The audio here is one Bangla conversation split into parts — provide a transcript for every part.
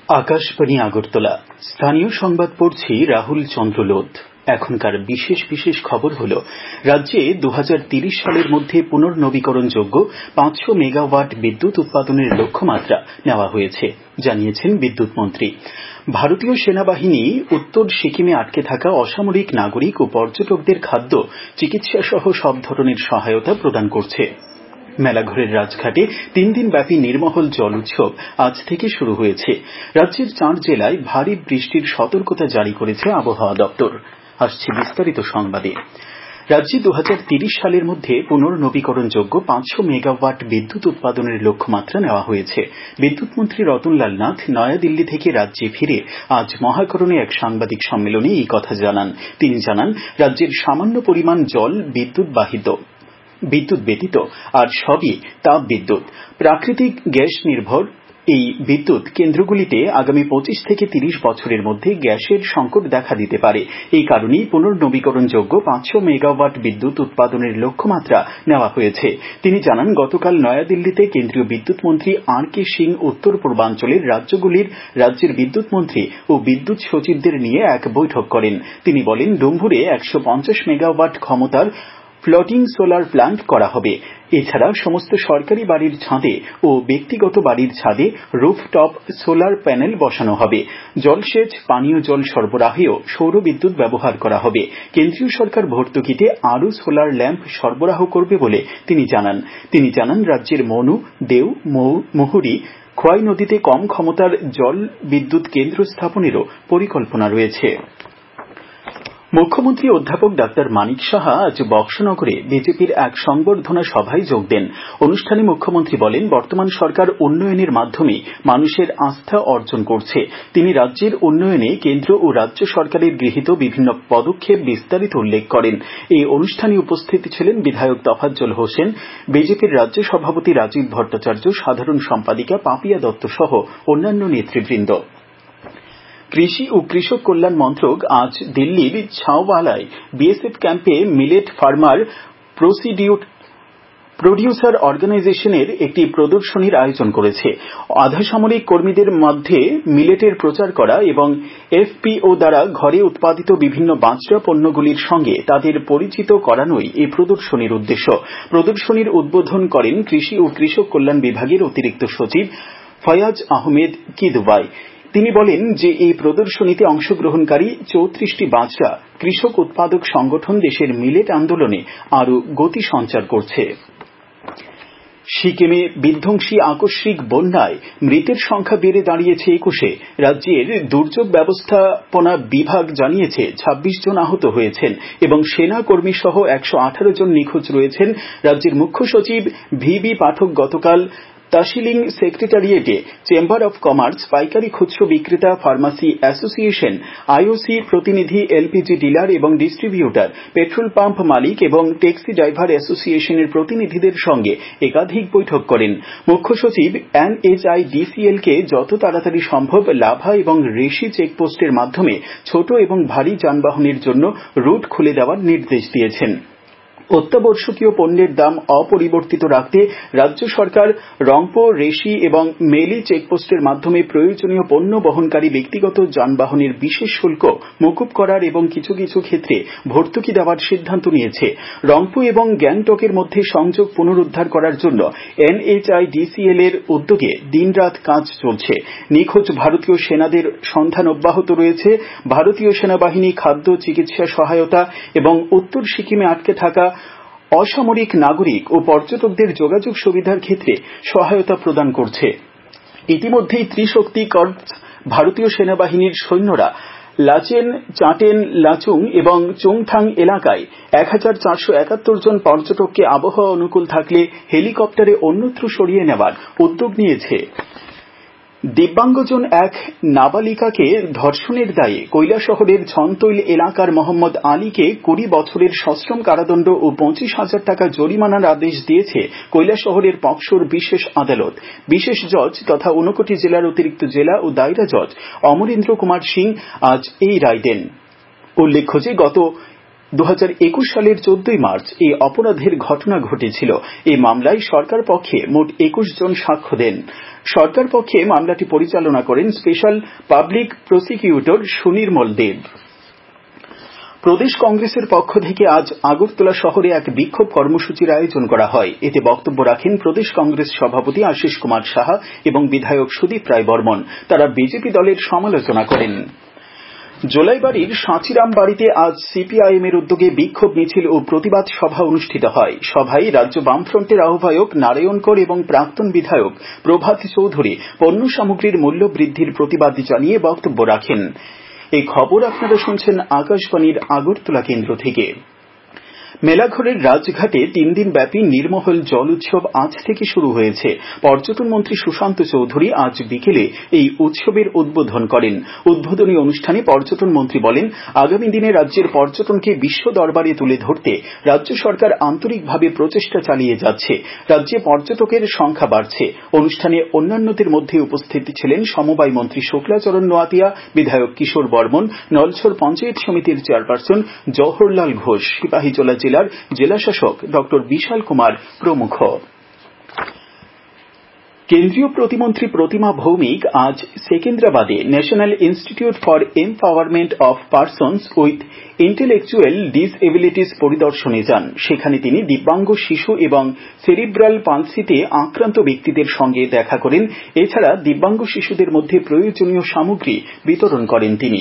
আকাশবাণী আগরতলা স্থানীয় সংবাদ পড়ছি রাহুল চন্দ্র লোধ। এখনকার বিশেষ বিশেষ খবর হল, রাজ্যে 2030 সালের মধ্যে পুনর্নবীকরণযোগ্য 500 মেগাওয়াট বিদ্যুৎ উৎপাদনের লক্ষ্যমাত্রা নেওয়া হয়েছে, জানিয়েছেন বিদ্যুৎ মন্ত্রী। ভারতীয় সেনাবাহিনী উত্তর সিকিমে আটকে থাকা অসামরিক নাগরিক ও পর্যটকদের খাদ্য, চিকিৎসা সহ সব ধরনের সহায়তা প্রদান করছে। মেলাঘরের রাজঘাটে 3 দিন ব্যাপী নির্মহল জল উৎসব আজ থেকে শুরু হয়েছে। রাজ্যের 4 জেলায় ভারী বৃষ্টির সতর্কতা জারি করেছে আবহাওয়া দপ্তর। আসছে বিস্তারিত সংবাদে। রাজ্যে 2030 সালের মধ্যে পুনর্নবীকরণযোগ্য 500 মেগাওয়াট বিদ্যুৎ উৎপাদনের লক্ষ্যমাত্রা নেওয়া হয়েছে। বিদ্যুৎ মন্ত্রী রতনলাল নাথ নয়াদিল্লি থেকে রাজ্যে ফিরে আজ মহাকরণে এক সাংবাদিক সম্মেলনে এই কথা জানান। তিনি জানান, রাজ্যের সামান্য পরিমাণ জল বিদ্যুৎ ব্যতীত আর সবই তাপ বিদ্যুৎ। প্রাকৃতিক গ্যাস নির্ভর এই বিদ্যুৎ কেন্দ্রগুলিতে আগামী 25 থেকে 30 বছরের মধ্যে গ্যাসের সংকট দেখা দিতে পারে। এই কারণেই পুনর্নবীকরণযোগ্য 500 মেগাওয়াট বিদ্যুৎ উৎপাদনের লক্ষ্যমাত্রা নেওয়া হয়েছে। তিনি জানান, গতকাল নয়াদিল্লিতে কেন্দ্রীয় বিদ্যুৎ মন্ত্রী আর কে সিং উত্তর পূর্বাঞ্চলের রাজ্যগুলির রাজ্যের বিদ্যুৎ মন্ত্রী ও বিদ্যুৎ সচিবদের নিয়ে এক বৈঠক করেন। তিনি বলেন, ডুম্বুরে 150 মেগাওয়াট ক্ষমতার ফ্লোটিং সোলার প্ল্যান্ট করা হবে। এছাড়া সমস্ত সরকারি বাড়ির ছাদে ও ব্যক্তিগত বাড়ির ছাদে রুফটপ সোলার প্যানেল বসানো হবে। জলসেচ, পানীয় জল সরবরাহেও সৌর বিদ্যুৎ ব্যবহার করা হবে। কেন্দ্রীয় সরকার ভর্তুকিতে আরও সোলার ল্যাম্প সরবরাহ করবে বলে তিনি জানান, রাজ্যের মনু, দেও, মুহুরী, খোয়াই নদীতে কম ক্ষমতার জল বিদ্যুৎ কেন্দ্র স্থাপনেরও পরিকল্পনা রয়েছে। মুখ্যমন্ত্রী অধ্যাপক ডাক্তার মানিক সাহা আজ বক্সনগরে বিজেপির এক সংবর্ধনা সভায় যোগ দেন। অনুষ্ঠানে মুখ্যমন্ত্রী বলেন, বর্তমান সরকার উন্নয়নের মাধ্যমে মানুষের আস্থা অর্জন করছে। তিনি রাজ্যের উন্নয়নে কেন্দ্র ও রাজ্য সরকারের গৃহীত বিভিন্ন পদক্ষেপ বিস্তারিত উল্লেখ করেন। এই অনুষ্ঠানে উপস্থিত ছিলেন বিধায়ক তফাজ্জল হোসেন, বিজেপির রাজ্য সভাপতি রাজীব ভট্টাচার্য, সাধারণ সম্পাদিকা পাপিয়া দত্ত সহ অন্যান্য নেতৃবৃন্দ। কৃষি ও কৃষক কল্যাণ মন্ত্রক আজ দিল্লির ছাওয়ালায় বিএসএফ ক্যাম্পে মিলেট ফার্মার প্রডিউসার অর্গানাইজেশনের একটি প্রদর্শনীর আয়োজন করেছে। আধাসামরিক কর্মীদের মধ্যে মিলেটের প্রচার করা এবং এফপিও দ্বারা ঘরে উৎপাদিত বিভিন্ন বাঁচড়া পণ্যগুলির সঙ্গে তাদের পরিচিত করানোই এই প্রদর্শনীর উদ্দেশ্য। প্রদর্শনীর উদ্বোধন করেন কৃষি ও কৃষক কল্যাণ বিভাগের অতিরিক্ত সচিব ফয়াজ আহমেদ কিদওয়াই। তিনি বলেন যে এই প্রদর্শনীতে অংশগ্রহণকারী 34টি বাঁচড়া কৃষক উৎপাদক সংগঠন দেশের মিলেট আন্দোলনে আরও গতি সঞ্চার করছে। সিকিমে বিধ্বংসী আকস্মিক বন্যায় মৃতের সংখ্যা বেড়ে দাঁড়িয়েছে 21-এ। রাজ্যের দুর্যোগ ব্যবস্থাপনা বিভাগ জানিয়েছে 26 জন আহত হয়েছেন এবং সেনা কর্মী সহ 118 জন নিখোঁজ রয়েছেন। রাজ্যের মুখ্য সচিব ভিবি পাঠক গতকাল তাশিলিং সেক্রেটারিয়েটে চেম্বার অব কমার্স, পাইকারি খুচরো বিক্রেতা, ফার্মাসি অ্যাসোসিয়েশন, আইওসি প্রতিনিধি, এলপিজি ডিলার এবং ডিস্ট্রিবিউটর, পেট্রোল পাম্প মালিক এবং ট্যাক্সি ড্রাইভার অ্যাসোসিয়েশনের প্রতিনিধিদের সঙ্গে একাধিক বৈঠক করেন। মুখ্য সচিব NHIDCL কে যত তাড়াতাড়ি সম্ভব লাভা এবং ঋষি চেকপোস্টের মাধ্যমে ছোট এবং ভারী যানবাহনের জন্য রুট খুলে দেওয়ার নির্দেশ দিয়েছেন। অত্যাবশ্যকীয় পণ্যের দাম অপরিবর্তিত রাখতে রাজ্য সরকার রংপো, রেশি এবং মেলি চেকপোস্টের মাধ্যমে প্রয়োজনীয় পণ্য বহনকারী ব্যক্তিগত যানবাহনের বিশেষ শুল্ক মকুব করার এবং কিছু কিছু ক্ষেত্রে ভর্তুকি দেওয়ার সিদ্ধান্ত নিয়েছে। রংপো এবং গ্যাংটকের মধ্যে সংযোগ পুনরুদ্ধার করার জন্য NHIDCL এর উদ্যোগে দিনরাত কাজ চলছে। নিখোঁজ ভারতীয় সেনাদের সন্ধান অব্যাহত রয়েছে। ভারতীয় সেনাবাহিনী খাদ্য, চিকিৎসা সহায়তা এবং উত্তর সিকিমে আটকে থাকা অসামরিক নাগরিক ও পর্যটকদের যোগাযোগ সুবিধার ক্ষেত্রে সহায়তা প্রদান করছে। ইতিমধ্যেই ত্রিশক্তি কর্পস ভারতীয় সেনাবাহিনীর সৈন্যরা লাচেন, চাটেন, লাচুং এবং চুংথাং এলাকায় 1471 জন পর্যটককে আবহাওয়া অনুকূল থাকলে হেলিকপ্টারে অন্যত্র সরিয়ে নেওয়ার উদ্যোগ নিয়েছে। দিব্যাঙ্গজন এক নাবালিকাকে ধর্ষণের দায়ে কৈলাসহরের ছনতৈল এলাকার মোহাম্মদ আলীকে 20 বছরের সশ্রম কারাদণ্ড ও 25,000 টাকা জরিমানার আদেশ দিয়েছে কৈলাসহরের পকসোর বিশেষ আদালত। বিশেষ জজ তথা ঊনকোটি জেলার অতিরিক্ত জেলা ও দায়রা জজ অমরেন্দ্র কুমার সিং আজ এই রায় দেন। উল্লেখ্য যে গত 2021 সালের 14 মার্চ এই অপরাধের ঘটনা ঘটেছিল। এই মামলায় সরকার পক্ষে মোট 21 জন সাক্ষ্য দেন। সরকার পক্ষে মামলাটি পরিচালনা করেন special public prosecutor Sunirmal Deb. প্রদেশ কংগ্রেসের পক্ষ থেকে আজ আগরতলা শহরে এক বিক্ষোভ কর্মসূচির আয়োজন করা হয়। এতে বক্তব্য রাখেন প্রদেশ কংগ্রেস সভাপতি আশিস কুমার সাহা এবং বিধায়ক সুদীপ রায় বর্মন। তারা বিজেপি দলের সমালোচনা করেন। জোলাইবাড়ির সাঁচিরাম বাড়িতে আজ সিপিআইএম এর উদ্যোগে বিক্ষোভ মিছিল ও প্রতিবাদ সভা অনুষ্ঠিত হয়। সভায় রাজ্য বামফ্রন্টের আহ্বায়ক নারায়ণ কর এবং প্রাক্তন বিধায়ক প্রভাত চৌধুরী পণ্য সামগ্রীর মূল্য বৃদ্ধির প্রতিবাদ জানিয়ে বক্তব্য রাখেন। এই খবর আপনারা শুনছেন আকাশবাণীর আগরতলা কেন্দ্র থেকে। মেলাঘরের রাজঘাটে 3 দিন ব্যাপী নির্মহল জল উৎসব আজ থেকে শুরু হয়েছে। পর্যটন মন্ত্রী সুশান্ত চৌধুরী আজ বিকেলে এই উৎসবের উদ্বোধন করেন। উদ্বোধনী অনুষ্ঠানে পর্যটন মন্ত্রী বলেন, আগামী দিনে রাজ্যের পর্যটনকে বিশ্ব দরবারে তুলে ধরতে রাজ্য সরকার আন্তরিকভাবে প্রচেষ্টা চালিয়ে যাচ্ছে। রাজ্যে পর্যটকের সংখ্যা বাড়ছে। অনুষ্ঠানে অন্যান্যদের মধ্যে উপস্থিত ছিলেন সমবায় মন্ত্রী শুক্লাচরণ নোয়াতিয়া, বিধায়ক কিশোর বর্মন, নলছর পঞ্চায়েত সমিতির চেয়ারপারসন জওহরলাল ঘোষ, সিপাহীজলা জেলার জেলাশাসক ড বিশাল কুমার প্রমুখ। কেন্দ্রীয় প্রতিমন্ত্রী প্রতিমা ভৌমিক আজ সেকেন্দ্রাবাদে national institute for empowerment of persons with intellectual disabilities পরিদর্শনে যান। সেখানে তিনি দিব্যাঙ্গ শিশু এবং সেরিব্রাল পালসিতে আক্রান্ত ব্যক্তিদের সঙ্গে দেখা করেন। এছাড়া দিব্যাঙ্গ শিশুদের মধ্যে প্রয়োজনীয় সামগ্রী বিতরণ করেন তিনি।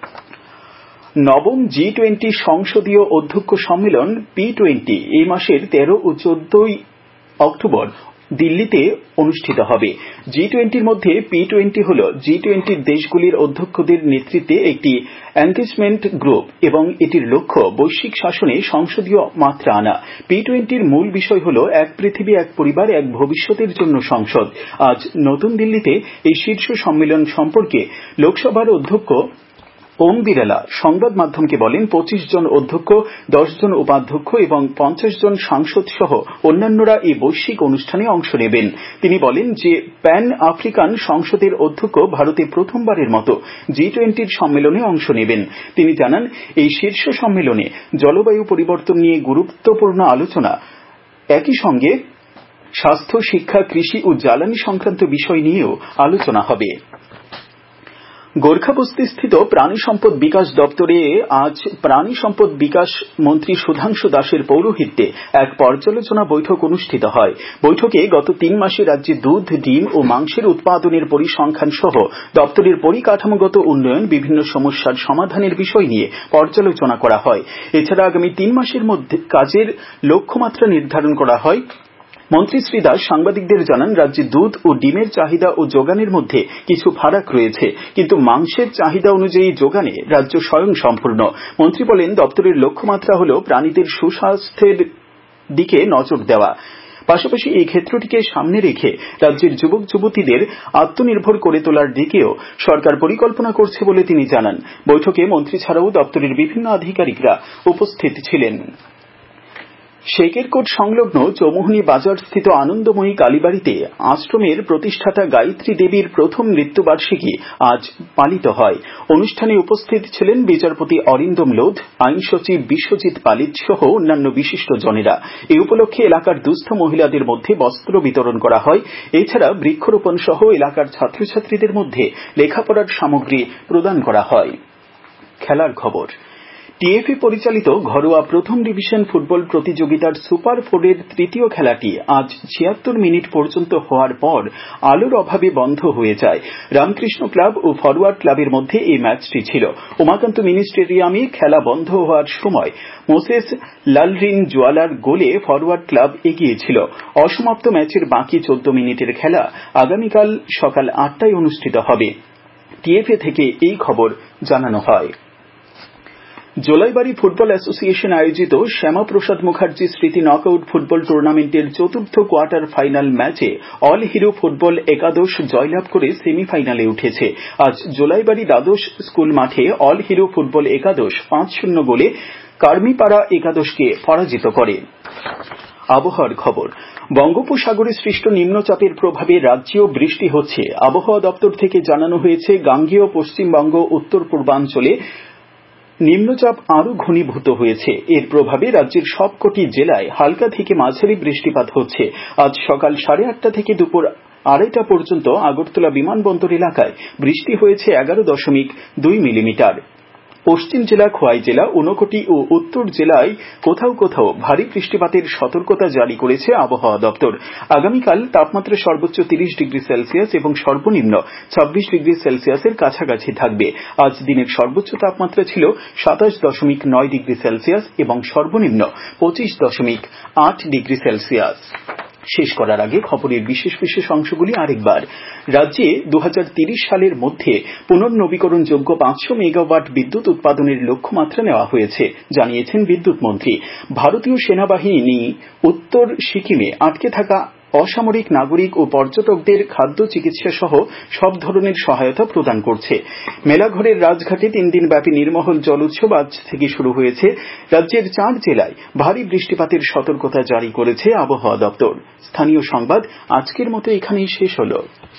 নবম G20 সংসদীয় অধ্যক্ষ সম্মেলন P20 এই মাসের 13 ও 14 অক্টোবর দিল্লিতে অনুষ্ঠিত হবে। G20-র মধ্যে P20 হল G20 দেশগুলির অধ্যক্ষদের নেতৃত্বে একটি এনগেজমেন্ট গ্রুপ এবং এটির লক্ষ্য বৈশ্বিক শাসনে সংসদীয় মাত্রা আনা। P20-র মূল বিষয় হল এক পৃথিবী, এক পরিবার, এক ভবিষ্যতের জন্য সংসদ। আজ নতুন দিল্লিতে এই শীর্ষ সম্মেলন সম্পর্কে লোকসভার অধ্যক্ষ ওম বিড়লা সংবাদ মাধ্যমকে বলেন, 25 জন অধ্যক্ষ, 10 জন উপাধ্যক্ষ এবং 50 জন সাংসদ সহ অন্যান্যরা এই বৈশ্বিক অনুষ্ঠানে অংশ নেবেন। তিনি বলেন যে প্যান আফ্রিকান সংসদের অধ্যক্ষ ভারতে প্রথমবারের মতো G20-র সম্মেলনে অংশ নেবেন। তিনি জানান, এই শীর্ষ সম্মেলনে জলবায়ু পরিবর্তন নিয়ে গুরুত্বপূর্ণ আলোচনা, একই সঙ্গে স্বাস্থ্য, শিক্ষা, কৃষি ও জ্বালানি সংক্রান্ত বিষয় নিয়েও আলোচনা হবে। গোর্খাবস্তিস্থিত প্রাণী সম্পদ বিকাশ দপ্তরে আজ প্রাণী সম্পদ বিকাশ মন্ত্রী সুধাংশু দাসের পৌরোহিত্যে এক পর্যালোচনা বৈঠক অনুষ্ঠিত হয়। বৈঠকে গত 3 মাসে রাজ্যে দুধ, ডিম ও মাংসের উৎপাদনের পরিসংখ্যান সহ দপ্তরের পরিকাঠামোগত উন্নয়ন, বিভিন্ন সমস্যার সমাধানের বিষয় নিয়ে পর্যালোচনা করা হয়। এছাড়া আগামী 3 মাসের মধ্যে কাজের লক্ষ্যমাত্রা নির্ধারণ করা হয়। মন্ত্রী শ্রী দাস সাংবাদিকদের জানান, রাজ্যে দুধ ও ডিমের চাহিদা ও যোগানের মধ্যে কিছু ফারাক রয়েছে, কিন্তু মাংসের চাহিদা অনুযায়ী যোগানে রাজ্য স্বয়ংসম্পূর্ণ। মন্ত্রী বলেন, দপ্তরের লক্ষ্যমাত্রা হল প্রাণীদের সুস্বাস্থ্যের দিকে নজর দেওয়া। পাশাপাশি এই ক্ষেত্রটিকে সামনে রেখে রাজ্যের যুবক যুবতীদের আত্মনির্ভর করে তোলার দিকেও সরকার পরিকল্পনা করছে বলে তিনি জানান। বৈঠকে মন্ত্রী ছাড়াও দপ্তরের বিভিন্ন আধিকারিকরা উপস্থিত ছিলেন। শেকেরকোট সংলগ্ন চৌমুহনী বাজারস্থিত আনন্দময়ী কালীবাড়িতে আশ্রমের প্রতিষ্ঠাতা গায়ত্রী দেবীর প্রথম মৃত্যুবার্ষিকী আজ পালিত হয়। অনুষ্ঠানে উপস্থিত ছিলেন বিচারপতি অরিন্দম লোধ, আইন সচিব বিশ্বজিৎ পালিত সহ অন্যান্য বিশিষ্টজনেরা। এই উপলক্ষে এলাকার দুস্থ মহিলাদের মধ্যে বস্ত্র বিতরণ করা হয়। এছাড়া বৃক্ষরোপণ সহ এলাকার ছাত্রছাত্রীদের মধ্যে লেখাপড়ার সামগ্রী প্রদান করা হয়। খেলার খবর। টিএফএ পরিচালিত ঘরোয়া প্রথম ডিভিশন ফুটবল প্রতিযোগিতার সুপার 4-এর তৃতীয় খেলাটি আজ 76 মিনিট পর্যন্ত হওয়ার পর আলোর অভাবে বন্ধ হয়ে যায়। রামকৃষ্ণ ক্লাব ও ফরওয়ার্ড ক্লাবের মধ্যে এই ম্যাচটি ছিল। উমাকান্ত মিনি স্টেডিয়ামে খেলা বন্ধ হওয়ার সময় মোসেস লালরিন জোয়ালার গোলে ফরওয়ার্ড ক্লাব এগিয়ে ছিল। অসমাপ্ত ম্যাচের বাকি 14 মিনিটের খেলা আগামীকাল সকাল 8টায় অনুষ্ঠিত হবে। টিএফএ থেকে এই খবর জানানো হয়। জোলাইবাড়ি ফুটবল অ্যাসোসিয়েশন আয়োজিত শ্যামাপ্রসাদ মুখার্জি স্মৃতি নকআউট ফুটবল টুর্নামেন্টের চতুর্থ কোয়ার্টার ফাইনাল ম্যাচে অল হিরো ফুটবল একাদশ জয়লাভ করে সেমিফাইনালে উঠেছে। আজ জোলাইবাড়ি দ্বাদশ স্কুল মাঠে অল হিরো ফুটবল একাদশ 5-0 গোলে কার্মিপাড়া একাদশকে পরাজিত করে। আবহাওয়ার খবর। বঙ্গোপসাগরে সৃষ্ট নিম্নচাপের প্রভাবে রাজ্যেও বৃষ্টি হচ্ছে। আবহাওয়া দপ্তর থেকে জানানো হয়েছে, গাঙ্গেয় পশ্চিমবঙ্গ, উত্তর পূর্বাঞ্চলে নিম্নচাপ আরও ঘনীভূত হয়েছে। এর প্রভাবে রাজ্যের সবকটি জেলায় হালকা থেকে মাঝারি বৃষ্টিপাত হচ্ছে। আজ সকাল 8:30 থেকে দুপুর 2:30 পর্যন্ত আগরতলা বিমানবন্দর এলাকায় বৃষ্টি হয়েছে 11.2 মিলিমিটার। পশ্চিম জেলা, খোয়াই জেলা, ঊনকোটি ও উত্তর জেলায় কোথাও কোথাও ভারী বৃষ্টিপাতের সতর্কতা জারি করেছে আবহাওয়া দপ্তর। আগামীকাল তাপমাত্রা সর্বোচ্চ 30 ডিগ্রি সেলসিয়াস এবং সর্বনিম্ন 26 ডিগ্রি সেলসিয়াসের কাছাকাছি থাকবে। আজ দিনের সর্বোচ্চ তাপমাত্রা ছিল 27.9 ডিগ্রি সেলসিয়াস এবং সর্বনিম্ন 25.8 ডিগ্রি সেলসিয়াস। শেষ করার আগে খবরের বিশেষ বিশেষ অংশগুলি আরেকবার। রাজ্যে 2030 সালের মধ্যে পুনর্নবীকরণযোগ্য 500 মেগাওয়াট বিদ্যুৎ উৎপাদনের লক্ষ্যমাত্রা নেওয়া হয়েছে, জানিয়েছেন বিদ্যুৎ মন্ত্রী। ভারতীয় সেনাবাহিনী উত্তর সিকিমে আটকে থাকা অসামরিক নাগরিক ও পর্যটকদের খাদ্য, চিকিৎসা সহ সব ধরনের সহায়তা প্রদান করছে। মেলাঘরের রাজঘাটে 3 দিনব্যাপী নির্মহল জল উৎসব আজ থেকে শুরু হয়েছে। রাজ্যের 4 জেলায় ভারী বৃষ্টিপাতের সতর্কতা জারি করেছে আবহাওয়া দপ্তর। স্থানীয় সংবাদ আজকের মতো এখানেই শেষ হলো।